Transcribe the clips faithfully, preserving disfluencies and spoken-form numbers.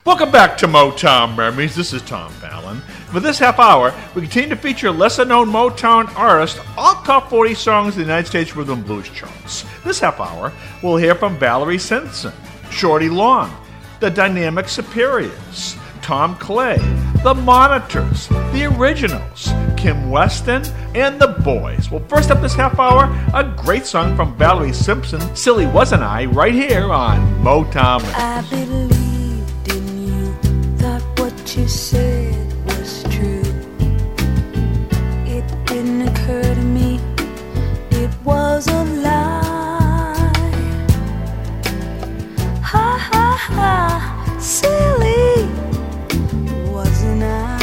Welcome back to Motown Memories. This is Tom Fallon. For this half hour, we continue to feature lesser-known Motown artists, all top forty songs in the United States Rhythm and Blues charts. This half hour, we'll hear from Valerie Simpson, Shorty Long, the Dynamic Superiors, Tom Clay, the Monitors, the Originals, Kim Weston, and the Boys. Well, first up this half hour, a great song from Valerie Simpson, Silly Wasn't I, right here on Motown Memories. I believed in you, thought what you said was true. It didn't occur to me, it was a lie. Ha ha ha, silly wasn't I?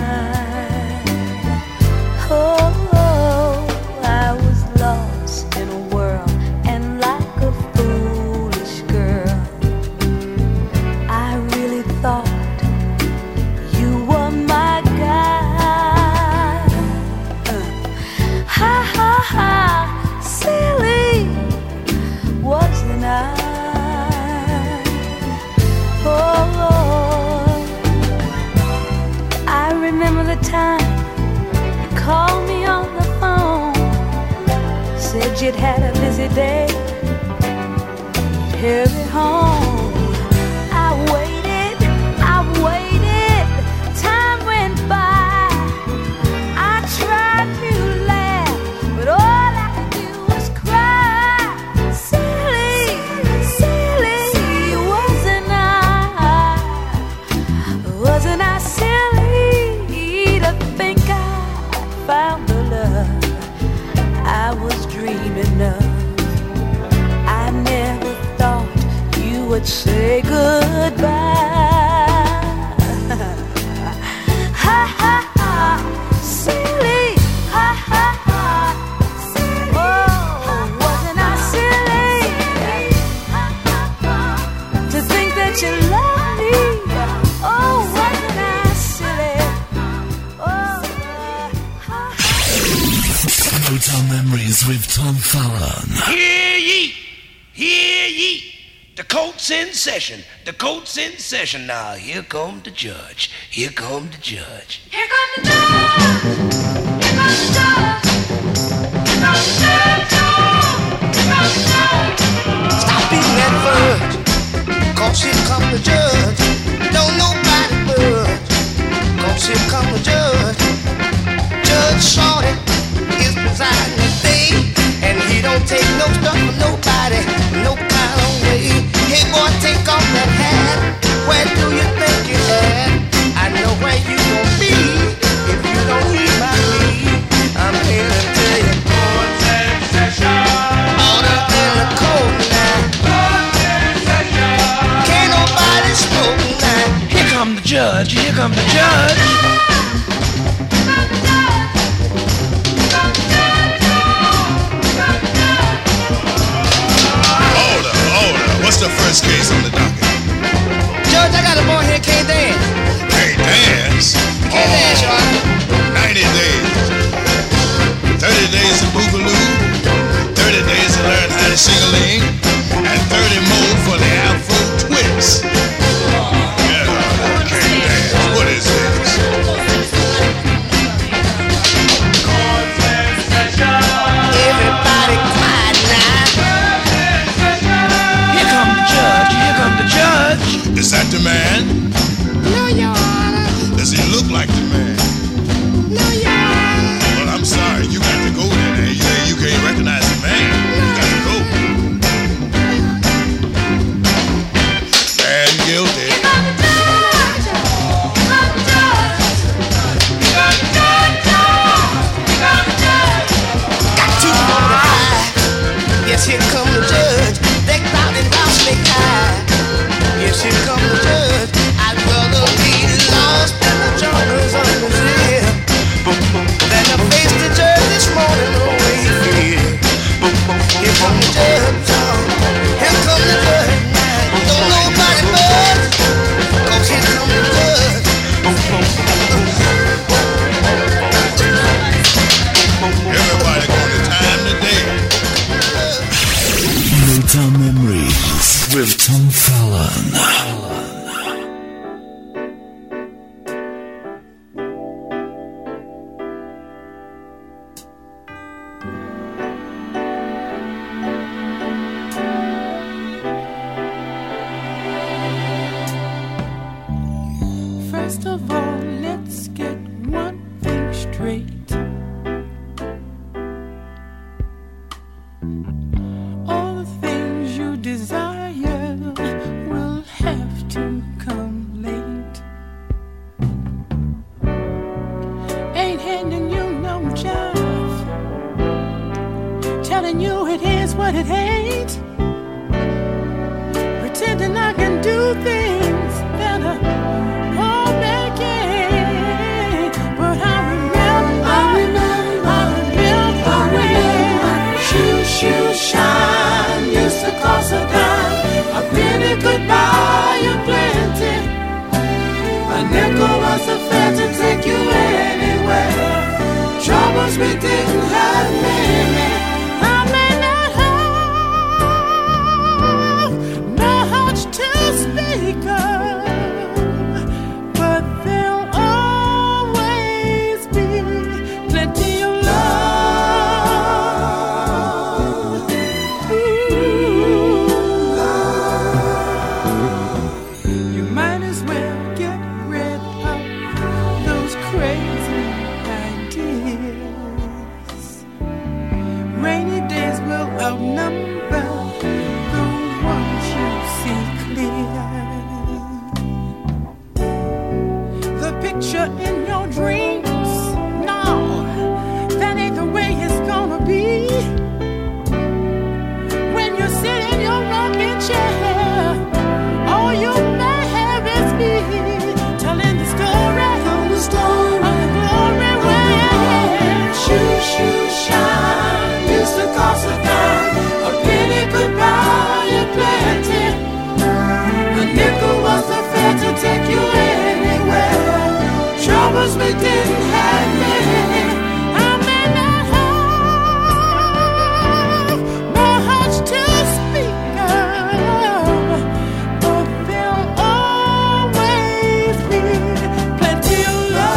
Oh, oh, I was lost in a world, and like a foolish girl, I really thought you were my guy. Uh, ha ha ha, silly wasn't I? Oh, I remember the time you called me on the phone, said you'd had a busy day, you'd hurry home. I waited, I waited, time went by. I tried to laugh, but all I could do was cry. Silly, silly, wasn't I? Wasn't I silly to think I found the love I was dreaming of? I never thought you would say goodbye. Ha ha ha, silly, ha ha ha, silly. Oh, wasn't I silly to think that you loved me? Oh, wasn't I silly? Oh, ha ha. Motown Memories with Tom Fallon. Hear ye! Hear ye! The court's in session. The court's in session. Now, here come the judge. Here come the judge. Here comes the judge. Here comes the judge. Here comes the judge. Here comes the judge. Stop beating that fudge. Cause here come the judge. Don't nobody budge. Cause here come the judge. Judge Shorty is presiding today, and he don't take no stuff from nobody, no kind of way. Hey boy, take off that hat. Where do you think you're at? I know where you gon' be if you don't heed my lead. I'm here to tell you, court's in session. Order in the court now. Court's in session. Can't nobody smoke now. Here come the judge. Here come the judge. What's the first case on the docket? Judge, I got a boy here can't dance. Can't dance? Can't oh, dance, Your Honor. ninety days. thirty days of boogaloo. thirty days to learn how to sing-a-ling. And thirty more for the Afro twist. Yeah, can't dance. What is this? Everybody quiet now. Here come the judge. Here come the judge. Is that the man? No, Your Honor. Does he look like the man? No, Your Honor. Well, I'm sorry. You got to go there. You, you can't recognize the man. You got to go. nickel was a fare to take you anywhere. Troubles we didn't have many. I may not have much to speak of, but there'll always be plenty of love. Ooh. You might as well get rid of those crazy ideas. Rainy days will outnumber the ones you see clear. The picture in your dreams, no, that ain't the way it's gonna be. When you sit in your rocking chair, all you may have is me telling the story, Tell the story. of the glory way. Shoe, shoe, shine used to cost a dime. A penny could buy you plenty. A nickel was a fare to take you anywhere. Troubles we didn't have many. I may not have much to speak of, but there'll always be plenty of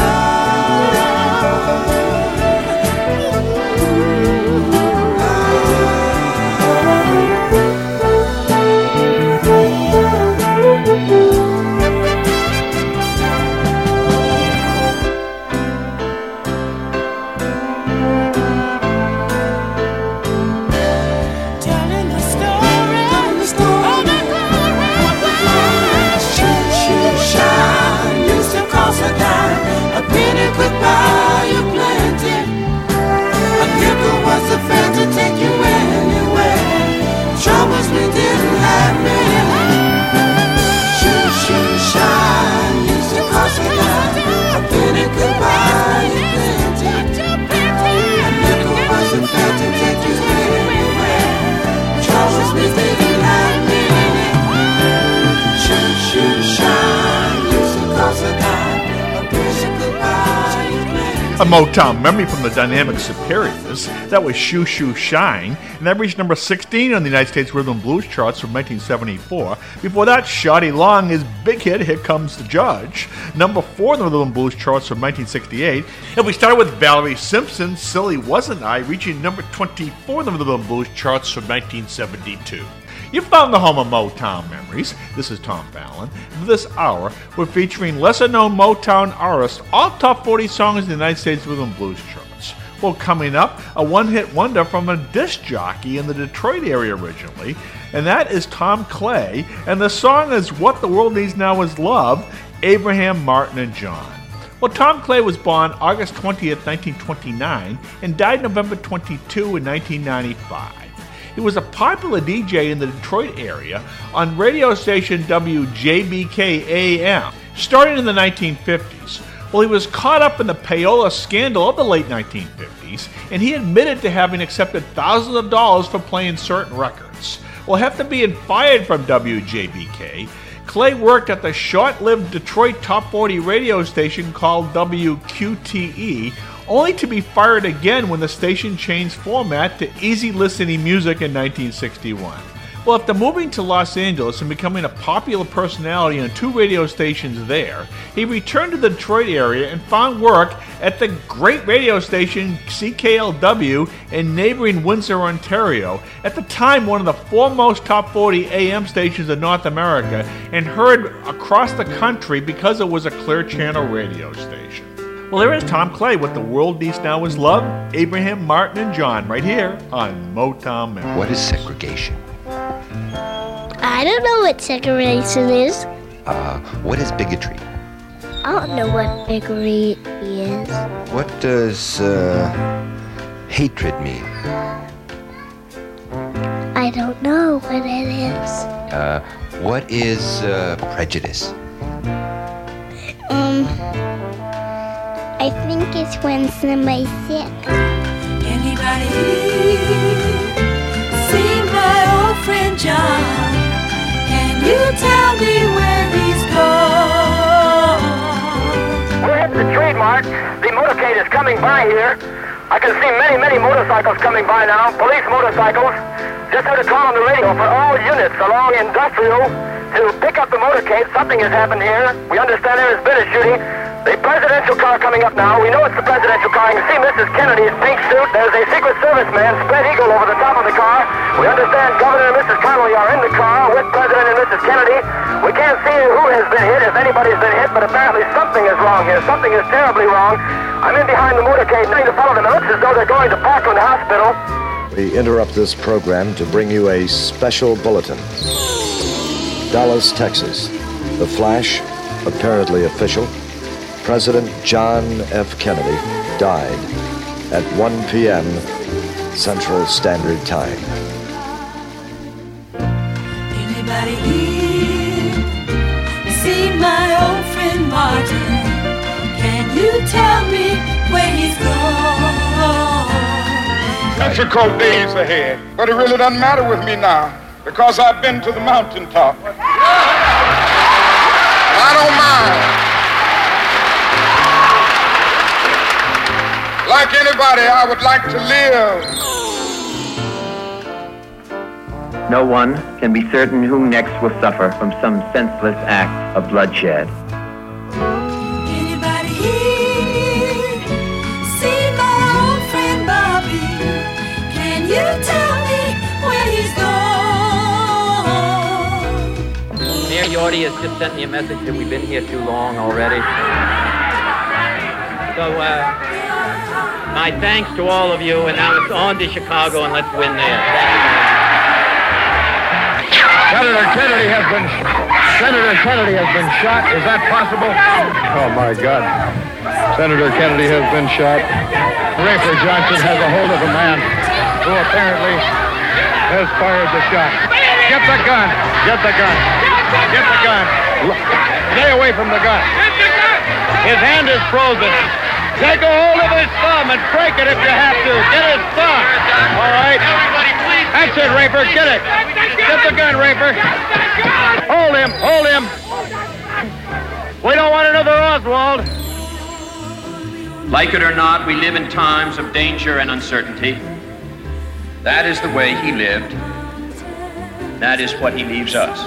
telling the story, Telling the story. of the glory way. Shoe, shoe, shine used to cost a dime. A penny could buy you plenty. A nickel was a fare to take you anywhere. Troubles we didn't have many. Shoe, shoe, shine used to cost a dime. A penny could buy you plenty. A nickel was a fare to take you anywhere. Troubles we didn't have many. Shoe, shoe, shine used to cost a dime. A penny could buy you plenty. A Motown memory from the Dynamic Superiors. That was Shoo Shoo Shine, and that reached number sixteen on the United States Rhythm and Blues charts from nineteen seventy-four. Before that, Shawty Long, his big hit, Here Comes the Judge, number four on the Rhythm and Blues charts from nineteen sixty-eight. And we started with Valerie Simpson, Silly Wasn't I, reaching number twenty-four on the Rhythm and Blues charts from nineteen seventy-two. You found the home of Motown memories. This is Tom Fallon. For this hour, we're featuring lesser-known Motown artists, all top forty songs in the United States Rhythm and Blues charts. Well, coming up, a one-hit wonder from a disc jockey in the Detroit area originally, and that is Tom Clay, and the song is What the World Needs Now Is Love, Abraham, Martin, and John. Well, Tom Clay was born August twentieth, nineteen twenty-nine, and died November twenty-second in nineteen ninety-five. He was a popular D J in the Detroit area on radio station W J B K A M, starting in the nineteen fifties. Well, he was caught up in the payola scandal of the late nineteen fifties, and he admitted to having accepted thousands of dollars for playing certain records. Well, after being fired from W J B K, Clay worked at the short-lived Detroit top forty radio station called W Q T E, only to be fired again when the station changed format to easy listening music in nineteen sixty-one. Well, after moving to Los Angeles and becoming a popular personality on two radio stations there, he returned to the Detroit area and found work at the great radio station C K L W in neighboring Windsor, Ontario, at the time one of the foremost top forty A M stations in North America, and heard across the country because it was a clear channel radio station. Well, there is Tom Clay. What the World Needs Now Is Love, Abraham, Martin, and John, right here on Motown Memories. What is segregation? I don't know what segregation is. Uh, what is bigotry? I don't know what bigotry is. What does uh, hatred mean? I don't know what it is. Uh, what is uh, prejudice? Um, I think it's when somebody's sick. Anybody see my old friend John? Can you tell me where he's gone? motorcade is coming by here. I can see many, many motorcycles coming by now, police motorcycles. Just heard a call on the radio for all units along Industrial to pick up the motorcade. Something has happened here. We understand there has been a shooting. The presidential car coming up now. We know it's the presidential car. You can see Missus Kennedy's pink suit. There's a Secret Service man, spread eagle, over the top of the car. We understand Governor and Missus Connolly are in the car with President and Missus Kennedy. We can't see who has been hit, if anybody's been hit, but apparently something is wrong here. Something is terribly wrong. I'm in behind the motorcade, trying to follow them. It looks as though they're going to Parkland Hospital. We interrupt this program to bring you a special bulletin. Dallas, Texas. The flash, apparently official. President John F. Kennedy died at one p.m. Central Standard Time. Anybody here seen my old friend Martin? Can you tell me where he's gone? Difficult days ahead, but it really doesn't matter with me now because I've been to the mountaintop. I don't mind. Like anybody, I would like to live. No one can be certain who next will suffer from some senseless act of bloodshed. Anybody here see my old friend Bobby? Can you tell me where he's gone? Mayor Yorty has just sent me a message that we've been here too long already. So, uh, my thanks to all of you, and now it's on to Chicago, and let's win there. Senator Kennedy has been Senator Kennedy has been shot. Is that possible? Oh my God! Senator Kennedy has been shot. Rafer Johnson has a hold of a man who apparently has fired the shot. Get the gun! Get the gun! Get the gun! Stay away from the gun. His hand is frozen. Take a hold of his thumb and break it if you have to. Get his thumb. All right. Everybody, please. That's it, Rafer. Get it. Get the gun, Rafer. Hold him. Hold him. We don't want another Oswald. Like it or not, we live in times of danger and uncertainty. That is the way he lived. That is what he leaves us.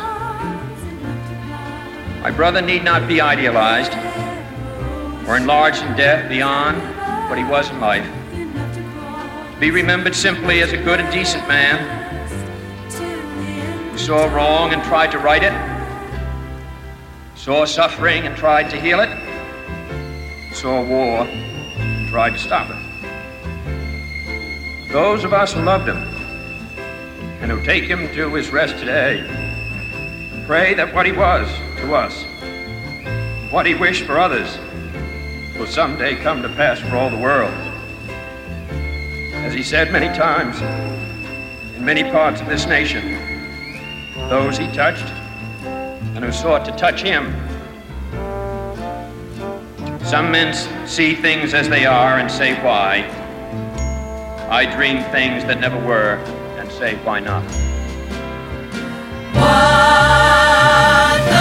My brother need not be idealized or enlarged in death beyond what he was in life. Be remembered simply as a good and decent man who saw wrong and tried to right it, saw suffering and tried to heal it, saw war and tried to stop it. Those of us who loved him and who take him to his rest today pray that what he was to us, what he wished for others, will someday come to pass for all the world. As he said many times, in many parts of this nation, those he touched and who sought to touch him. Some men see things as they are and say why. I dream things that never were and say why not. What the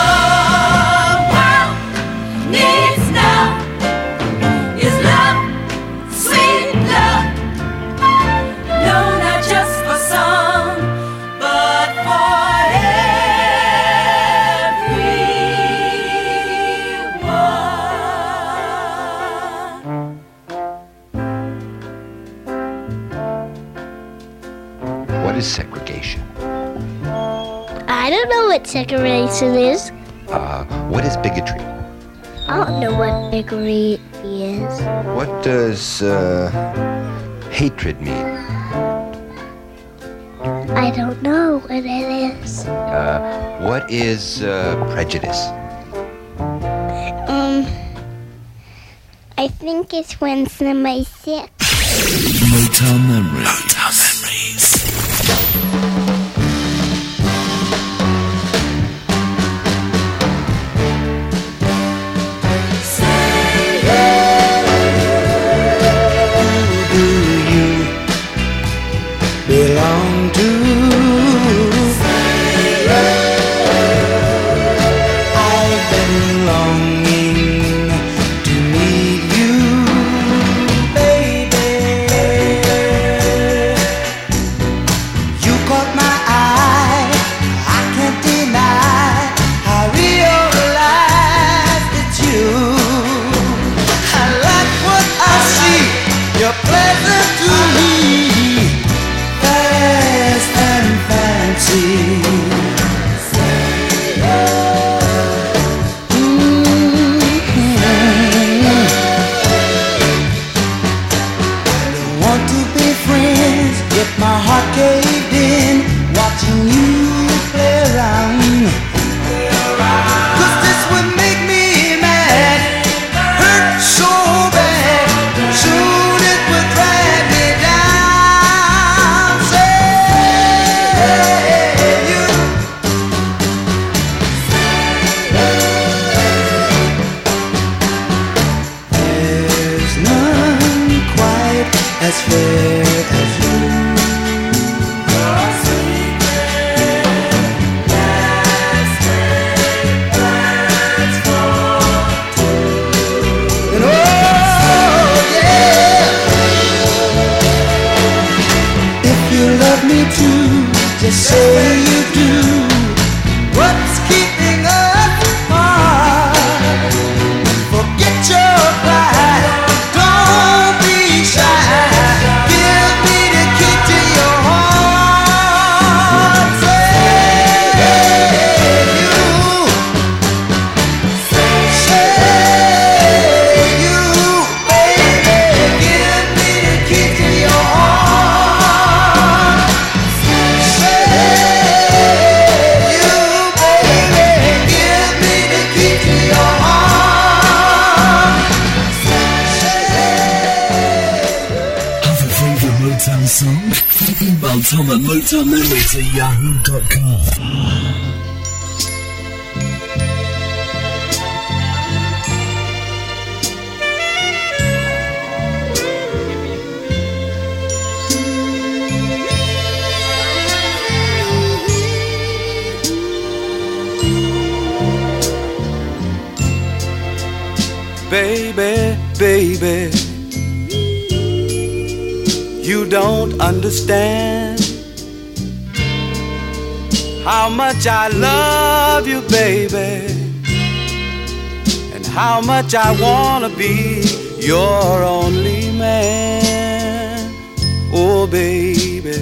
world needs now is love, sweet love. No, not just for some, but for everyone. What is segregation? I don't know what segregation is. Uh, what is bigotry? I don't know what bigotry is. What does uh, hatred mean? I don't know what it is. Uh, what is uh, prejudice? Um, I think it's when somebody's sick. Motown Memories. Motown Memories. Belong to I've been longing to meet you. as fair as you. Your secret, let's make plans for two. And oh yeah, if you love me too, just say you do. What's keeping us apart? Forget your pride. Don't be shy. Give me the key to your heart. Say you. Say you, baby. Give me the key to your heart. Say you, baby. Give me the key to your heart. Have a favorite Motown song? Email Tom at motown memories at yahoo dot com. Baby, baby, you don't understand how much I love you, baby, and how much I wanna be your only man. Oh, baby.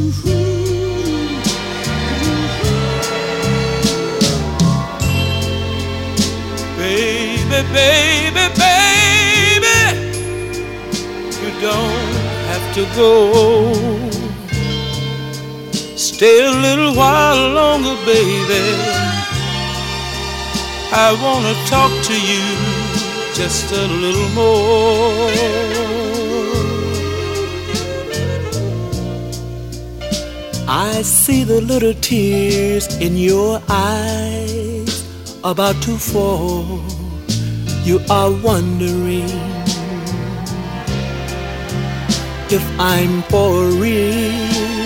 Baby, baby, baby, you don't have to go. Stay a little while longer, baby. I wanna talk to you just a little more. I see the little tears in your eyes about to fall. You are wondering if I'm for real.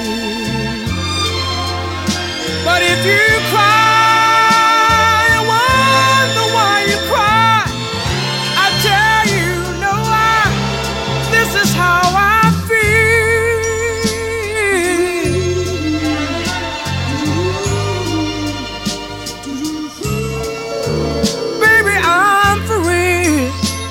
But if you cry, I wonder why you cry. I tell you, no, I, this is how I feel. Baby, I'm for real.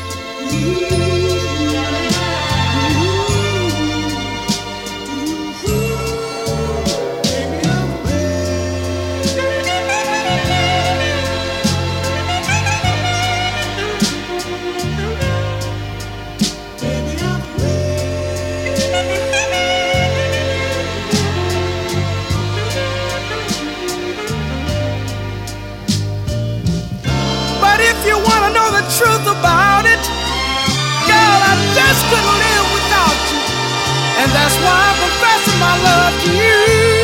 Truth about it, girl, I just couldn't live without you, and that's why I'm confessing my love to you,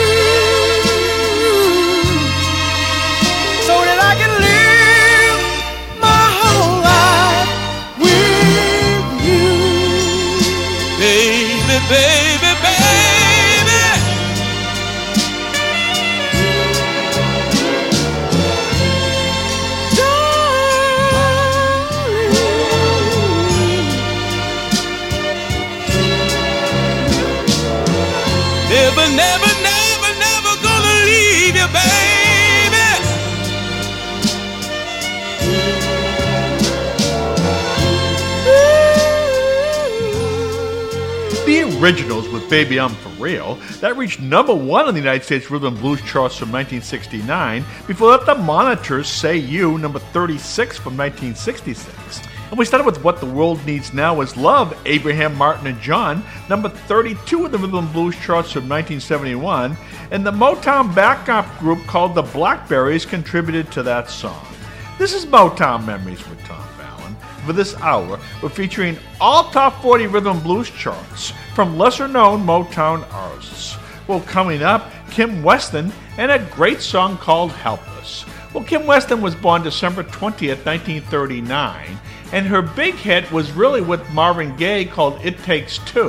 so that I can live my whole life with you, baby, baby, baby. Never, never, never, never gonna leave you, baby. The Originals with Baby I'm For Real, that reached number one on the United States Rhythm and Blues charts from nineteen sixty-nine. Before that, the Monitors, Say You, number thirty-six from nineteen sixty-six. And we started with What the World Needs Now Is Love, Abraham, Martin, and John, number thirty-two in the Rhythm and Blues charts from nineteen seventy-one, and the Motown backup group called the Blackberries contributed to that song. This is Motown Memories with Tom Fallon. For this hour, we're featuring all top forty Rhythm and Blues charts from lesser-known Motown artists. Well, coming up, Kim Weston and a great song called Helpless. Well, Kim Weston was born December twentieth, nineteen thirty-nine, and her big hit was really with Marvin Gaye called It Takes Two.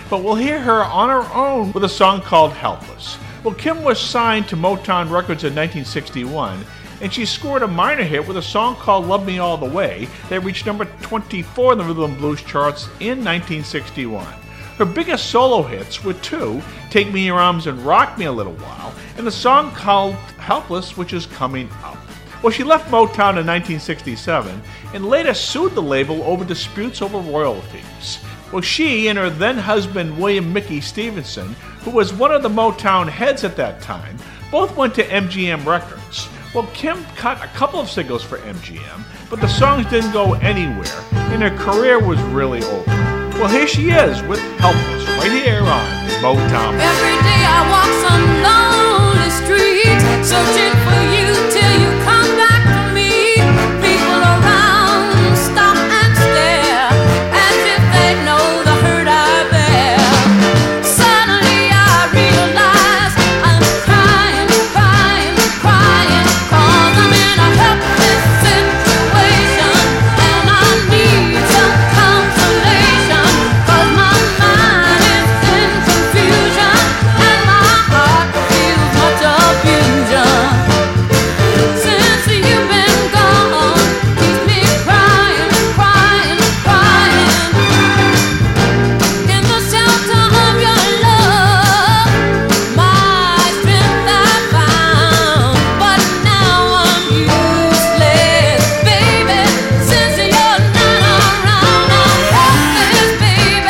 but we'll hear her on her own with a song called Helpless. Well, Kim was signed to Motown Records in nineteen sixty-one, and she scored a minor hit with a song called Love Me All the Way that reached number twenty-four in the Rhythm and Blues charts in nineteen sixty-one. Her biggest solo hits were two, Take Me in Your Arms and Rock Me a Little While, and the song called Helpless, which is coming up. Well, she left Motown in nineteen sixty-seven and later sued the label over disputes over royalties. Well, she and her then-husband William Mickey Stevenson, who was one of the Motown heads at that time, both went to M G M Records. Well, Kim cut a couple of singles for M G M, but the songs didn't go anywhere, and her career was really over. Well, here she is with Helpless, right here on Motown. Every day I walk some lonely street, searching for you till you come back to me. People around stop and stare, as if they know the hurt I bear. Suddenly I realize I'm crying, crying, crying, 'cause I'm in a helpless situation, and I need some consolation, 'cause my mind is in confusion, and my heart feels much confusion. Since you've been gone, keeps me crying, crying, crying. In the shelter of your love, my strength I found, but now I'm useless, baby. Since you're not around, I'm helpless, baby.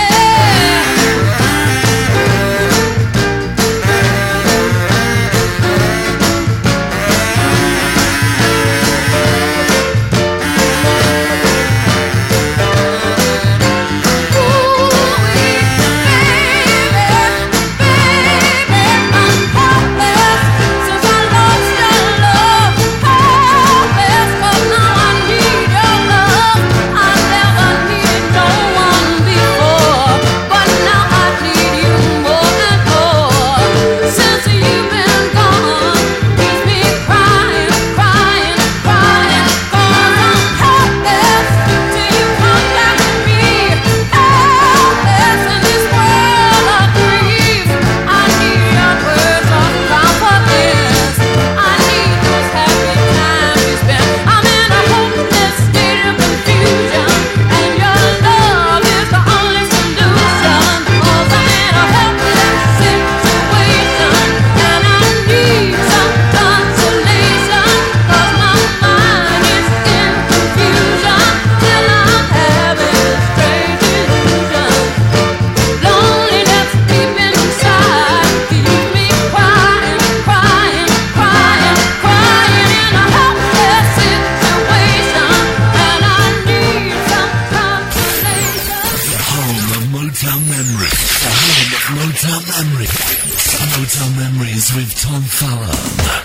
Motown Memories. Motown Memories with Tom Fallon.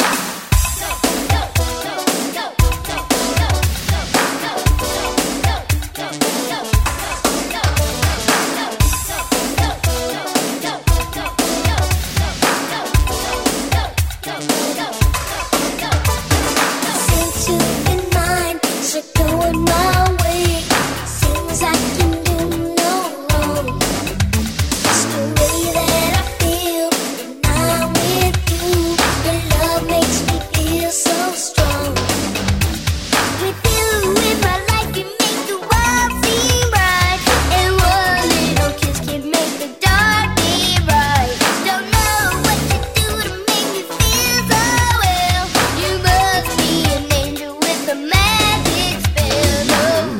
Magic spell.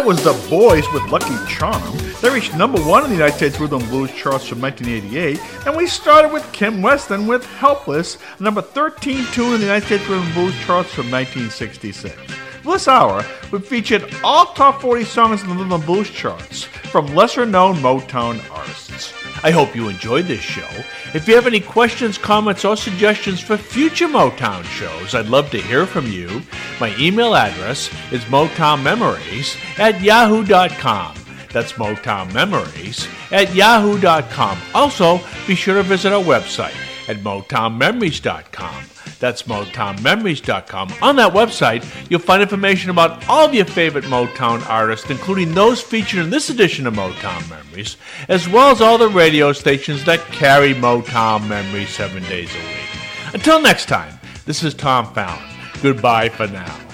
was The Boys with Lucky Charm. They reached number one in the United States Rhythm and Blues charts from nineteen eighty-eight. And we started with Kim Weston with Helpless, number thirteen tune in the United States Rhythm and Blues charts from nineteen sixty-six. This hour, we featured all top forty songs in the Rhythm and Blues charts from lesser-known Motown artists. I hope you enjoyed this show. If you have any questions, comments, or suggestions for future Motown shows, I'd love to hear from you. My email address is motownmemories at yahoo dot com. That's motownmemories at yahoo dot com. Also, be sure to visit our website at motown memories dot com. That's motown memories dot com. On that website, you'll find information about all of your favorite Motown artists, including those featured in this edition of Motown Memories, as well as all the radio stations that carry Motown Memories seven days a week. Until next time, this is Tom Fallon. Goodbye for now.